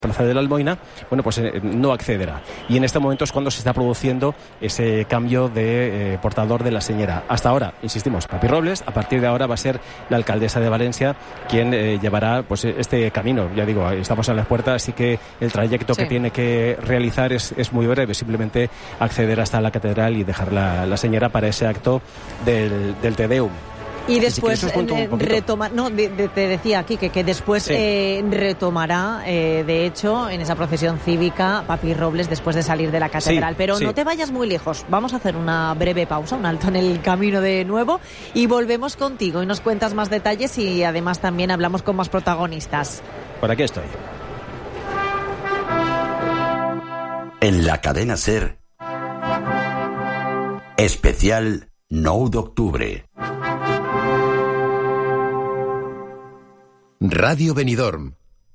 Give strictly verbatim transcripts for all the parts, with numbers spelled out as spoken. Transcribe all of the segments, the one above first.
Plaza de la Almoina, bueno, pues eh, no accederá. Y en este momento es cuando se está produciendo ese cambio de eh, portador de la señera. Hasta ahora, insistimos, Papi Robles, a partir de ahora va a ser la alcaldesa de Valencia quien eh, llevará pues este camino. Ya digo, estamos en las puertas, así que el trayecto sí. que tiene que realizar es, es muy breve, simplemente acceder hasta la catedral y dejar la, la señera para ese acto del, del Te Deum. Y después si eh, retoma, no, de, de, te decía aquí que, que después sí. eh, retomará, eh, de hecho, en esa procesión cívica, Papi Robles después de salir de la catedral. Sí, Pero sí. no te vayas muy lejos. Vamos a hacer una breve pausa, un alto en el camino de nuevo y volvemos contigo y nos cuentas más detalles y además también hablamos con más protagonistas. Por aquí estoy. En la cadena SER, especial nueve de octubre. Radio Benidorm,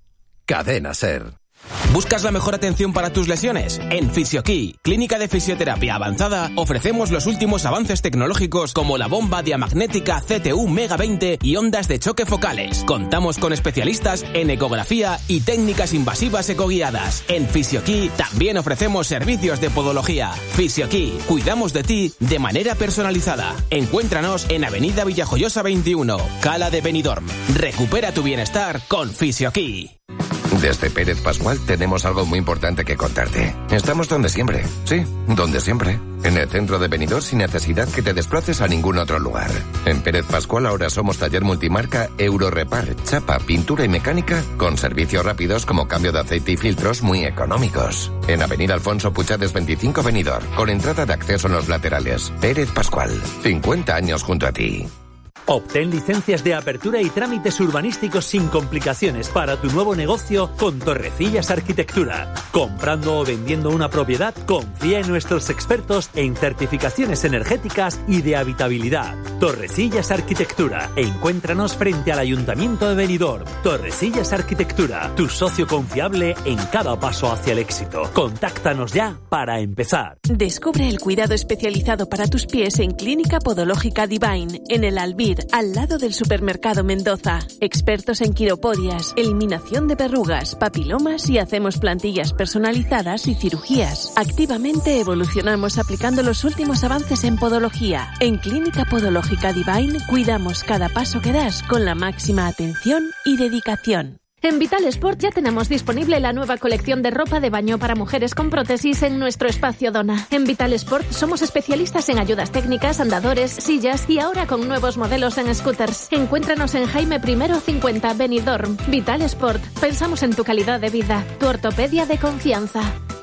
cadena SER. ¿Buscas la mejor atención para tus lesiones? En Fisioquí, clínica de fisioterapia avanzada, ofrecemos los últimos avances tecnológicos como la bomba diamagnética C T U Mega veinte y ondas de choque focales. Contamos con especialistas en ecografía y técnicas invasivas ecoguiadas. En Fisioquí también ofrecemos servicios de podología. Fisioquí, cuidamos de ti de manera personalizada. Encuéntranos en Avenida Villajoyosa veintiuno, Cala de Benidorm. Recupera tu bienestar con Fisioquí. Desde Pérez Pascual tenemos algo muy importante que contarte. Estamos donde siempre, sí, donde siempre. En el centro de Benidorm sin necesidad que te desplaces a ningún otro lugar. En Pérez Pascual ahora somos taller multimarca Eurorepar, chapa, pintura y mecánica con servicios rápidos como cambio de aceite y filtros muy económicos. En Avenida Alfonso Puchades veinticinco Benidorm, con entrada de acceso en los laterales. Pérez Pascual, cincuenta años junto a ti. Obtén licencias de apertura y trámites urbanísticos sin complicaciones para tu nuevo negocio con Torrecillas Arquitectura. Comprando o vendiendo una propiedad, confía en nuestros expertos en certificaciones energéticas y de habitabilidad. Torrecillas Arquitectura. Encuéntranos frente al Ayuntamiento de Benidorm. Torrecillas Arquitectura, tu socio confiable en cada paso hacia el éxito. Contáctanos ya para empezar. Descubre el cuidado especializado para tus pies en Clínica Podológica Divine, en el Albir, al lado del supermercado Mendoza. Expertos en quiropodias, eliminación de verrugas, papilomas y hacemos plantillas personalizadas y cirugías. Activamente evolucionamos aplicando los últimos avances en podología. En Clínica Podológica Divine cuidamos cada paso que das con la máxima atención y dedicación. En Vital Sport ya tenemos disponible la nueva colección de ropa de baño para mujeres con prótesis en nuestro espacio Dona. En Vital Sport somos especialistas en ayudas técnicas, andadores, sillas y ahora con nuevos modelos en scooters. Encuéntranos en Jaime I cincuenta Benidorm. Vital Sport. Pensamos en tu calidad de vida. Tu ortopedia de confianza.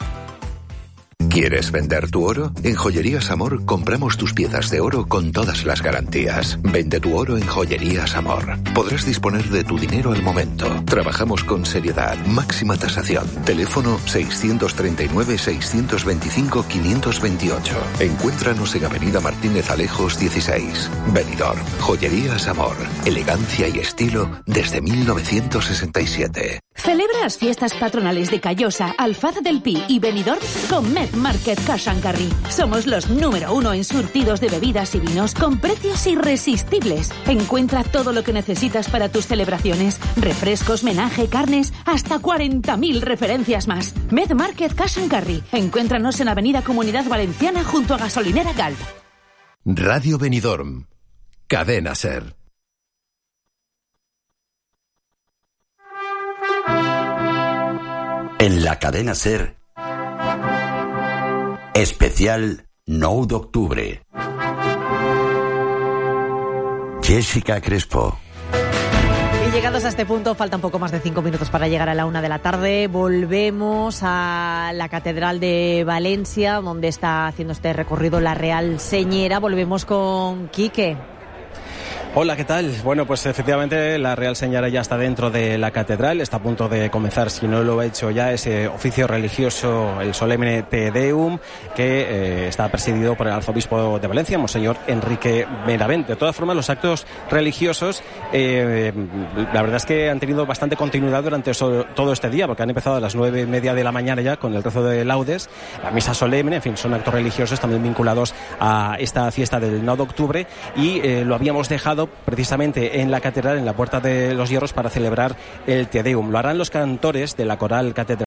¿Quieres vender tu oro? En Joyerías Amor compramos tus piezas de oro con todas las garantías. Vende tu oro en Joyerías Amor. Podrás disponer de tu dinero al momento. Trabajamos con seriedad, máxima tasación. Teléfono seiscientos treinta y nueve, seiscientos veinticinco, quinientos veintiocho. Encuéntranos en Avenida Martínez Alejos dieciséis. Benidorm. Joyerías Amor. Elegancia y estilo desde mil novecientos sesenta y siete. Celebra las fiestas patronales de Callosa, Alfaz del Pi y Benidorm con Med Market Cash and Carry. Somos los número uno en surtidos de bebidas y vinos con precios irresistibles. Encuentra todo lo que necesitas para tus celebraciones. Refrescos, menaje, carnes, hasta cuarenta mil referencias más. Med Market Cash and Carry. Encuéntranos en Avenida Comunidad Valenciana junto a Gasolinera Galt. Radio Benidorm, cadena SER. En la cadena SER, especial nueve de octubre. Jessica Crespo. Y llegados a este punto, falta un poco más de cinco minutos para llegar a la una de la tarde. Volvemos a la Catedral de Valencia, donde está haciendo este recorrido la Real Señera. Volvemos con Quique. Hola, ¿qué tal? Bueno, pues efectivamente la Real Señora ya está dentro de la catedral, está a punto de comenzar, si no lo ha hecho ya, ese oficio religioso, el solemne Te Deum, que eh, está presidido por el arzobispo de Valencia, Monseñor Enrique Benavent. De todas formas, los actos religiosos, eh, la verdad es que han tenido bastante continuidad durante eso, todo este día, porque han empezado a las nueve y media de la mañana ya con el rezo de laudes, la misa solemne, en fin, son actos religiosos también vinculados a esta fiesta del nueve de octubre, y eh, lo habíamos dejado citado precisamente en la catedral, en la Puerta de los Hierros, para celebrar el Te Deum. Lo harán los cantores de la Coral Catedral